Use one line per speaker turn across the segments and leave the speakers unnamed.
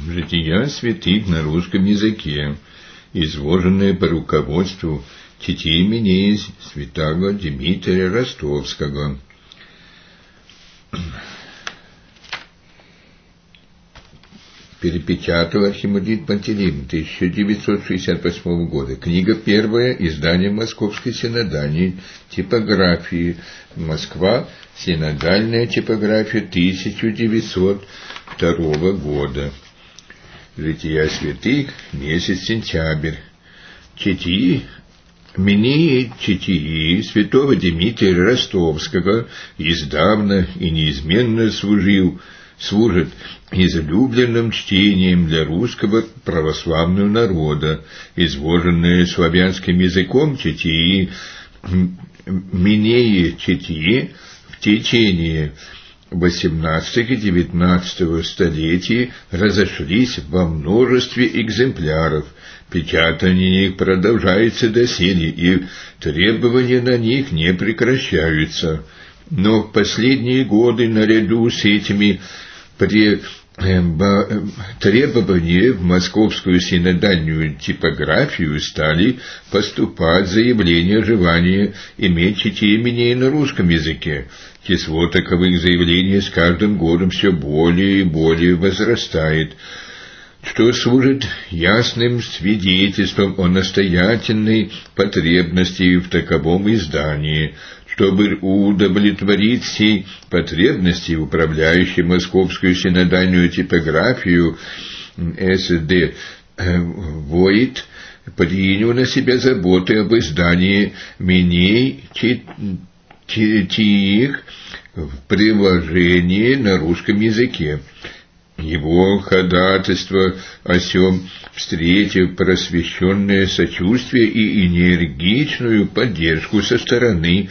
Жития святых на русском языке, изложенные по руководству читимени святаго Дмитрия Ростовского. Перепечатал архимандрит Пантелеимон 1968 года. Книга первая, издание Московской синодальной типографии. Москва, синодальная типография 1902 года. Жития святых, месяц сентябрь. Читии святого Дмитрия Ростовского издавна и неизменно служит излюбленным чтением для русского православного народа, изложенные славянским языком читии, читии в течение XVIII и XIX столетий разошлись во множестве экземпляров. Печатание их продолжается доселе, и требования на них не прекращаются. Но в последние годы наряду с этими требования в московскую синодальную типографию стали поступать заявления о желании иметь чтение на русском языке. Число таковых заявлений с каждым годом все более и более возрастает, что служит ясным свидетельством о настоятельной потребности в таковом издании. Чтобы удовлетворить сей потребности, управляющий Московскую синодальную типографию С.Д. Войт принял на себя заботы об издании меней читиих в приложении на русском языке. Его ходатайство о сём, встретив просвещенное сочувствие и энергичную поддержку со стороны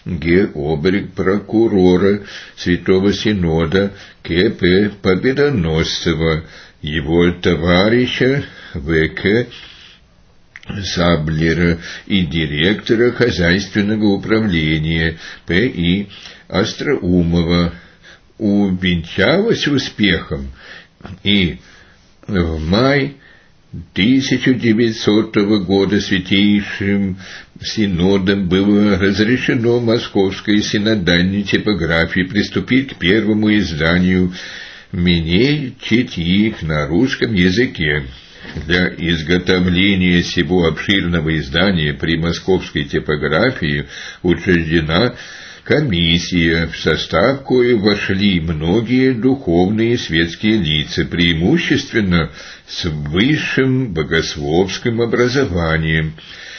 прокурора Святого Синода К.П. Победоносцева, его товарища В.К. Саблера и директора хозяйственного управления П.И. Остроумова, увенчалось успехом, и в мае 1900 года Святейшим Синодом было разрешено Московской синодальной типографии приступить к первому изданию меней читиих на русском языке. Для изготовления сего обширного издания при Московской типографии учреждена комиссия, в состав коей вошли многие духовные и светские лица, преимущественно с высшим богословским образованием.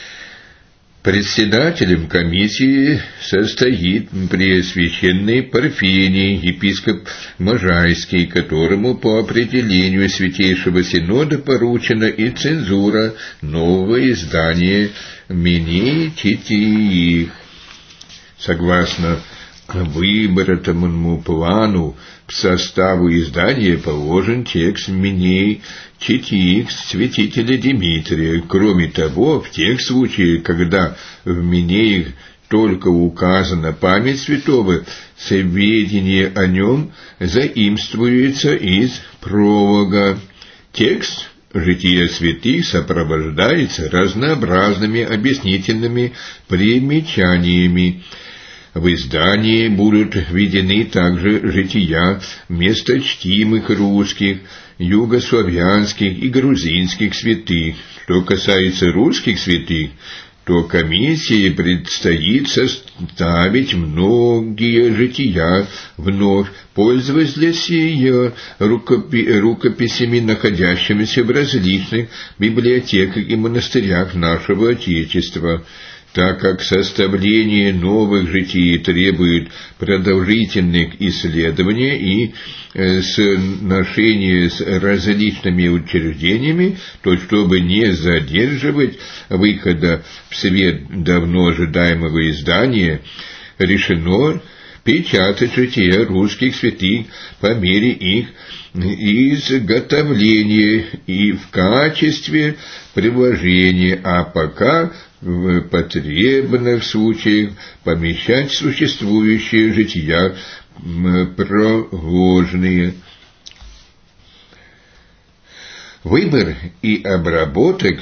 Председателем комиссии состоит Преосвященный Парфений, епископ Можайский, которому по определению Святейшего Синода поручена и цензура нового издания меней читиих. Согласно выбранному плану, в составу издания положен текст меней читиих святителя Дмитрия. Кроме того, в тех случаях, когда в менеях только указана память святого, сведения о нем заимствуются из пролога. Текст «Жития святых» сопровождается разнообразными объяснительными примечаниями. В издании будут введены также жития месточтимых русских, югославянских и грузинских святых. Что касается русских святых, то комиссии предстоит составить многие жития вновь, пользуясь для сия рукописями, находящимися в различных библиотеках и монастырях нашего Отечества. Так как составление новых житий требует продолжительных исследований и сношения с различными учреждениями, то чтобы не задерживать выхода в свет давно ожидаемого издания, решено печатать жития русских святых по мере их изготовления и в качестве приложения, а пока в потребных случаях помещать существующие жития проложные. Выбор и обработок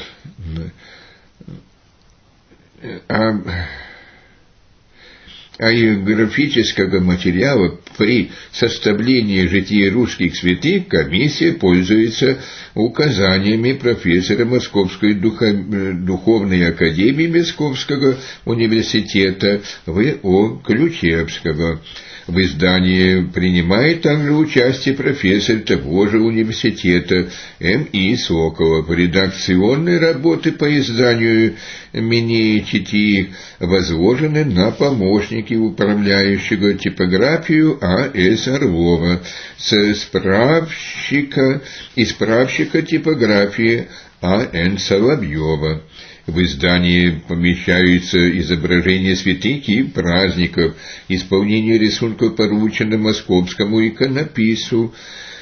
географического материала при составлении жития русских святых комиссия пользуется указаниями профессора Московской духовной академии Московского университета В.О. Ключевского. В издании принимает также участие профессор того же университета М.И. Соколов. Редакционные работы по изданию Минеи возложены на помощники управляющего типографию А.С. Орлова, справщика типографии А.Н. Соловьева. В издании помещаются изображения святых и праздников, исполнение рисунков поручено московскому иконописцу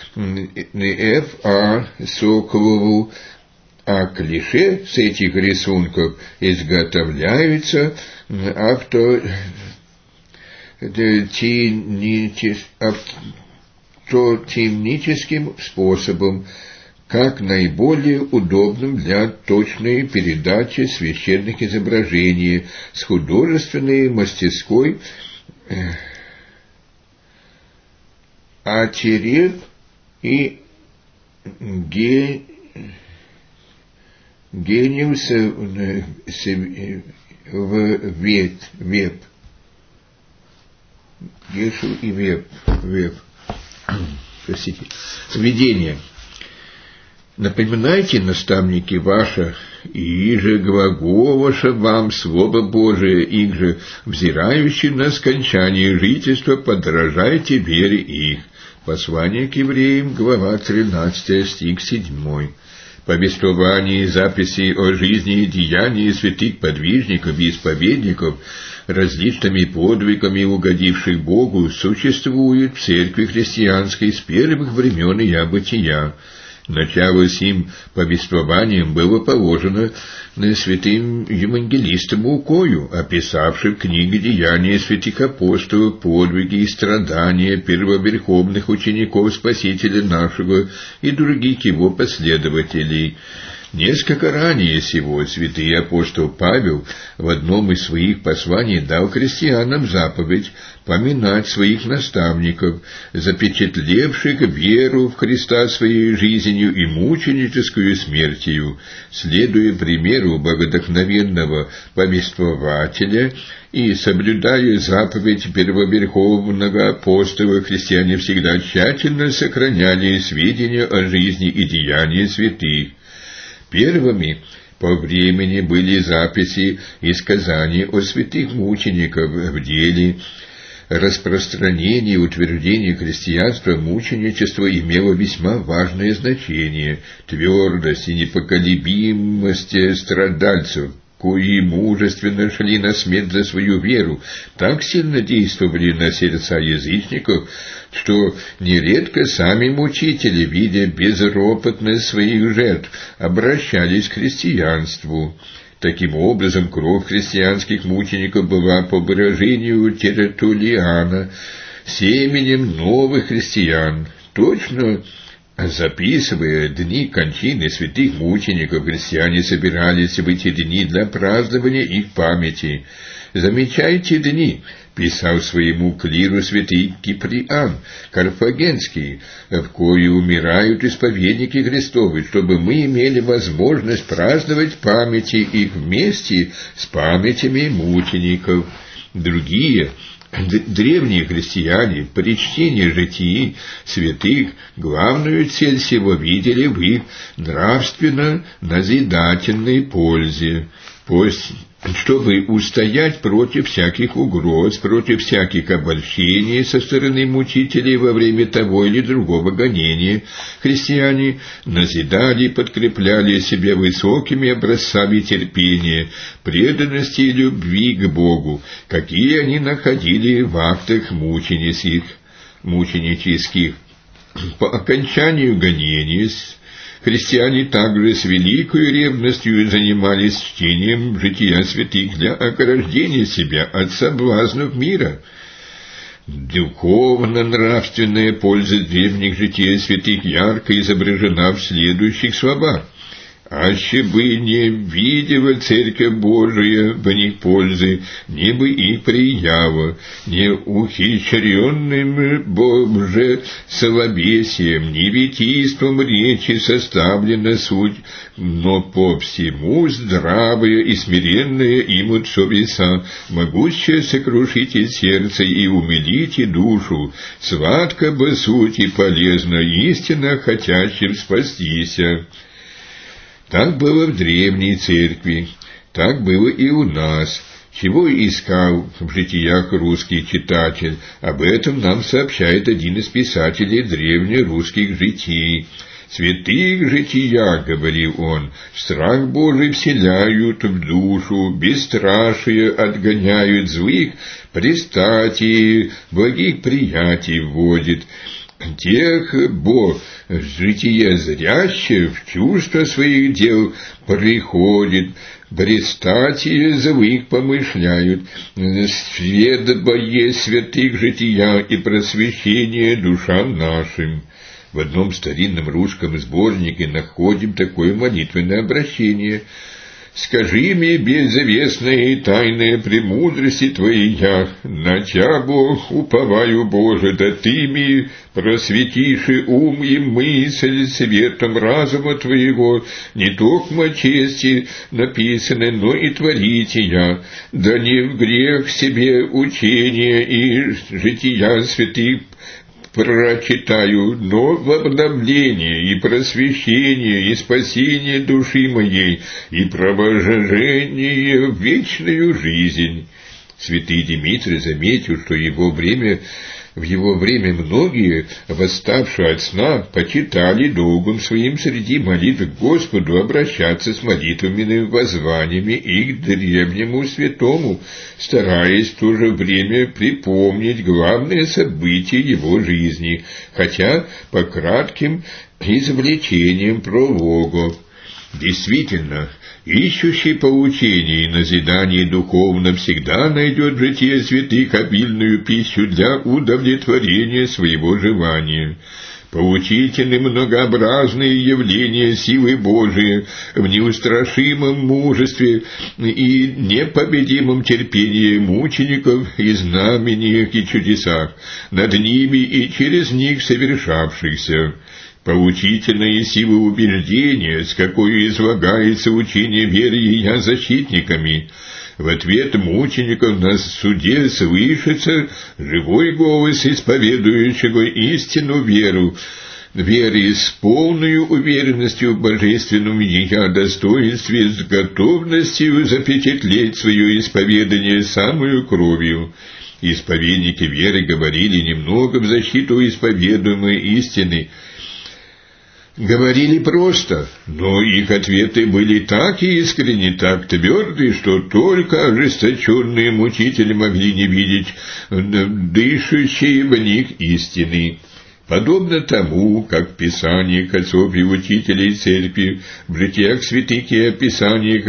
Ф.А. Соколову, а клише с этих рисунков изготовляются автотемническим способом, как наиболее удобным для точной передачи священных изображений с художественной мастерской Атерев и Гениус Веб. Гешу и Веб. Простите. Введение. Напоминайте, наставники ваши, иже глаголоша вам Слово Божие, их же, взирающие на скончание жительства, подражайте вере их. Послание к евреям, глава 13, стих 7. Повествование и записи о жизни и деянии святых подвижников и исповедников, различными подвигами угодивших Богу, существует в церкви христианской с первых времен ее бытия. Начало сим повествованием было положено святым евангелистом Лукою, описавшим в книге «Деяния святых апостолов» подвиги и страдания первоверховных учеников Спасителя нашего и других его последователей. Несколько ранее сего святый апостол Павел в одном из своих посланий дал христианам заповедь поминать своих наставников, запечатлевших веру в Христа своей жизнью и мученическую смертью, следуя примеру богодухновенного повествователя и соблюдая заповедь первоверховного апостола, христиане всегда тщательно сохраняли сведения о жизни и деянии святых. Первыми по времени были записи и сказания о святых мучениках в деле. Распространение и утверждение христианства мученичество имело весьма важное значение. Твердость и непоколебимость страдальцев, кои мужественно шли на смерть за свою веру, так сильно действовали на сердца язычников, что нередко сами мучители, видя безропотность своих жертв, обращались к христианству. Таким образом, кровь христианских мучеников была, по выражению Тертуллиана, семенем новых христиан. Точно записывая дни кончины святых мучеников, христиане собирались в эти дни для празднования их памяти. «Замечайте дни», — писал своему клиру святый Киприан Карфагенский, «в кои умирают исповедники Христовы, чтобы мы имели возможность праздновать памяти их вместе с памятями мучеников». Другие древние христиане при чтении житий святых главную цель сего видели в их нравственно-назидательной пользе, чтобы устоять против всяких угроз, против всяких обольщений со стороны мучителей во время того или другого гонения. Христиане назидали и подкрепляли себя высокими образцами терпения, преданности и любви к Богу, какие они находили в актах мученических. По окончанию гонений христиане также с великой ревностью занимались чтением жития святых для ограждения себя от соблазнов мира. Духовно-нравственная польза древних житий святых ярко изображена в следующих словах. «Аще бы не видела Церковь Божия в них пользы, не бы и приява, не ухищренным Боже словесием, не витийством речи составлена суть, но по всему здравая и смиренная имут совеса, могущая сокрушить и сердце и умилить и душу, сладко бы суть и полезна истинно хотящим спастися». Так было в древней церкви, так было и у нас. Чего искал в житиях русский читатель, об этом нам сообщает один из писателей древнерусских житий. «Святых жития, — говорил он, — страх Божий вселяют в душу, бесстрашие отгоняют злых, пристати, благих приятий вводит». Тех Бог в житие зряще в чувство своих дел приходит, престатие злых помышляют, сведбое святых жития и просвещение душам нашим. В одном старинном русском сборнике находим такое молитвенное обращение: «Скажи мне безвестные и тайные премудрости Твои я, на Тя, Бог, уповаю, Боже, да Ты ми просветишь и ум и мысль светом разума Твоего, не только чести написаны, но и творития, да не в грех себе учения и жития святых прочитаю, но в обновление и просвещение и спасение души моей и провожение в вечную жизнь». Святый Дмитрий заметил, что в его время многие, восставшие от сна, почитали долгом своим среди молитв к Господу обращаться с молитвенными воззваниями и к древнему святому, стараясь в то же время припомнить главные события его жизни, хотя по кратким извлечениям прологов. Действительно, ищущий поучений и назиданий духовно всегда найдет в житии святых обильную пищу для удовлетворения своего желания. Поучительны многообразные явления силы Божией в неустрашимом мужестве и непобедимом терпении мучеников и знамениях и чудесах, над ними и через них совершавшихся. Поучительная сила убеждения, с какой излагается учение веры ее защитниками. В ответ мучеников на суде слышится живой голос исповедующего истину веры с полной уверенностью в божественном ее достоинстве, с готовностью запечатлеть свое исповедание самую кровью. Исповедники веры говорили немного в защиту исповедуемой истины, говорили просто, но их ответы были так искренни, так тверды, что только ожесточенные мучители могли не видеть дышащие в них истины. Подобно тому, как в писаниях отцов и учителей церкви, в житиях святых и описаниях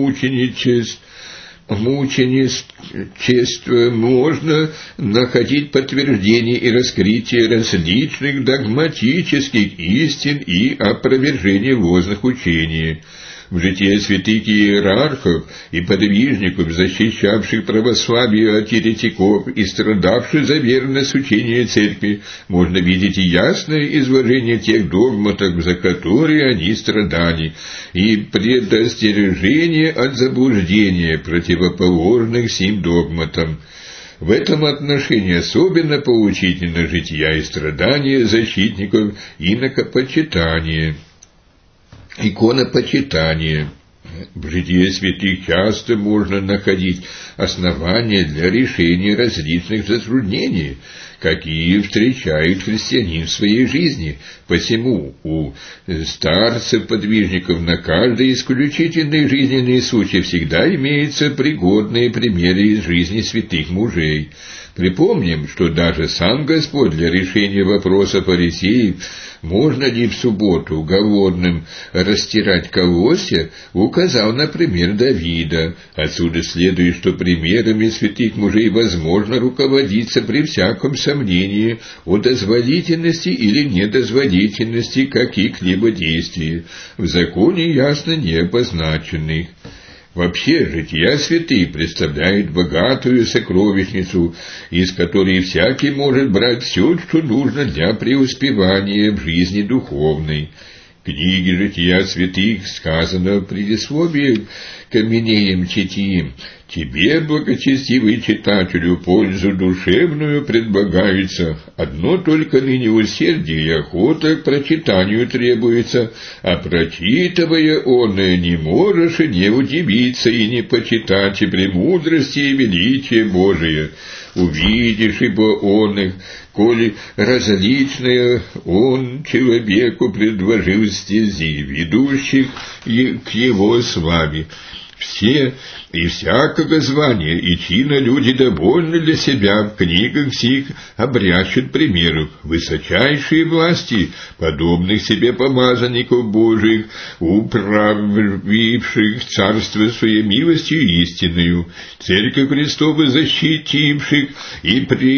мученичества можно находить подтверждение и раскрытие различных догматических истин и опровержение ложных учений. В житии святых иерархов и подвижников, защищавших православие от еретиков и страдавших за верность учения церкви, можно видеть ясное изложение тех догматов, за которые они страдали, и предостережение от заблуждения, противоположных сим догматам. В этом отношении особенно поучительно жития и страдания защитников инокопочитания. Иконопочитание. В житии святых часто можно находить основания для решения различных затруднений, какие встречает христианин в своей жизни. Посему у старцев-подвижников на каждый исключительный жизненный случай всегда имеются пригодные примеры из жизни святых мужей. Припомним, что даже сам Господь для решения вопроса фарисеев, можно ли в субботу голодным растирать колосья, указал на пример Давида. Отсюда следует, что примерами святых мужей возможно руководиться при всяком сомнении о дозволительности или недозволительности каких-либо действий, в законе ясно не обозначенных. Вообще, жития святых представляют богатую сокровищницу, из которой всякий может брать все, что нужно для преуспевания в жизни духовной. В книге «Жития святых» сказано в предисловии к Минеям Читиим: «Тебе, благочестивый читателю, пользу душевную предлагается, одно только ныне усердие и охота к прочитанию требуется, а прочитывая оное не можешь и не удивиться и не почитать и премудрости и величие Божие. Увидишь ибо он их, коли различные он человеку предложил стези, ведущих к его славе. Все и всякого звания и чина люди довольны для себя в книгах сих обрящут примеров высочайшие власти, подобных себе помазанников Божиих, управивших царство своей милостью истинную, Церковь Христову защитивших и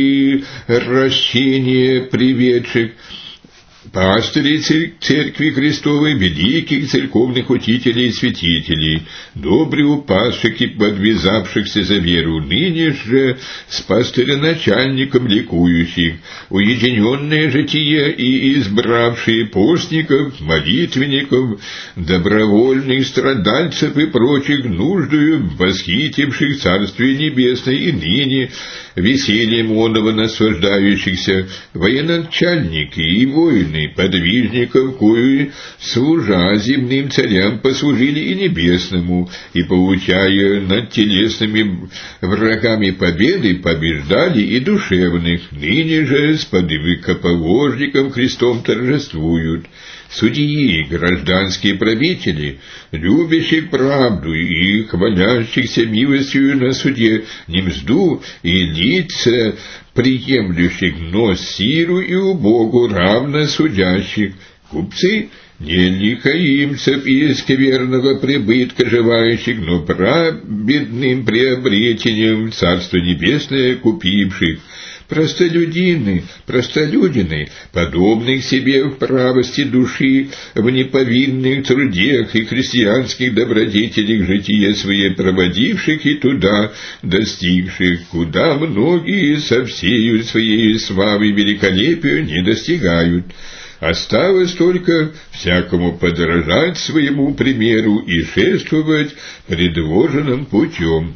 приращение приведших, пастырей Церкви Христовой, великих церковных учителей и святителей, добре упавших и подвязавшихся за веру, ныне же с пастыря-начальником ликующих, уединенное житие и избравшие постников, молитвенников, добровольных страдальцев и прочих, нуждою восхитивших Царствие Небесное и ныне весельем оного наслаждающихся, военачальники и воины, подвижников, кои, служа земным царям, послужили и небесному, и, получая над телесными врагами победы, побеждали и душевных, ныне же с подвигоположником Христом торжествуют. Судьи, гражданские правители, любящие правду и хвалящихся милостью на суде, не мзду и лица приемлющих, но сиру и убогу равно судящих, купцы, не лихаимцев и скверного прибытка желающих, но праведным приобретением Царство Небесное купивших, простолюдины, подобных себе в правости души, в неповинных трудах и христианских добродетелях жития свои проводивших и туда достигших, куда многие со всею своей славой и великолепию не достигают. Осталось только всякому подражать своему примеру и шествовать предложенным путем.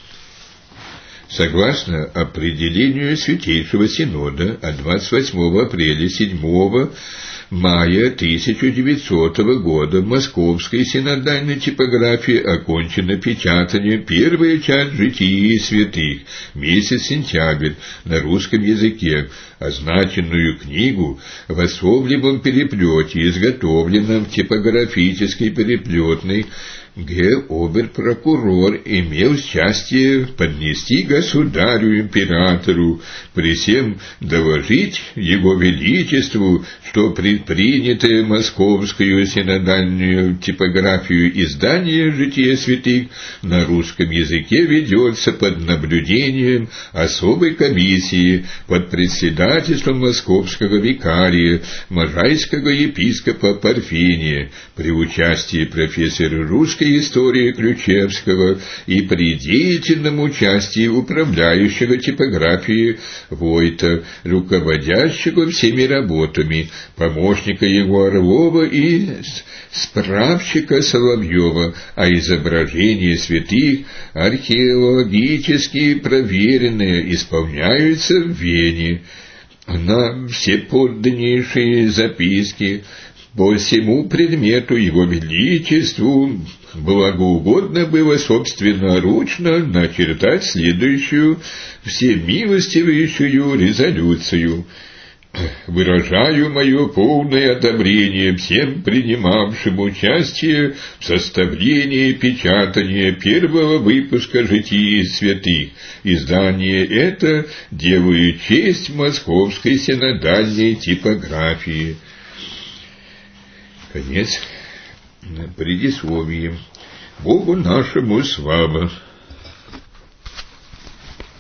Согласно определению Святейшего Синода от 28 апреля 7 мая 1900 года в Московской синодальной типографии окончено печатание первая часть «Житий святых», месяц сентябрь, на русском языке. Означенную книгу в особливом переплете, изготовленном в типографической переплетной, обер-прокурор имел счастье поднести государю-императору, при сем доложить его величеству, что предпринятое Московскую синодальную типографию издание «Жития святых» на русском языке ведется под наблюдением особой комиссии под председательством московского викария, можайского епископа Парфения, при участии профессора русской истории Ключевского и при деятельном участии управляющего типографии Войта, руководящего всеми работами, помощника его Орлова и справщика Соловьева, а изображения святых археологически проверенные исполняются в Вене. На всеподданнейшие записки по всему предмету его величеству благоугодно было собственноручно начертать следующую всемилостивейшую резолюцию. Выражаю мое полное одобрение всем принимавшим участие в составлении и печатании первого выпуска «Житий святых». Издание это делает честь московской синодальной типографии. Конец предисловия. Богу нашему слава.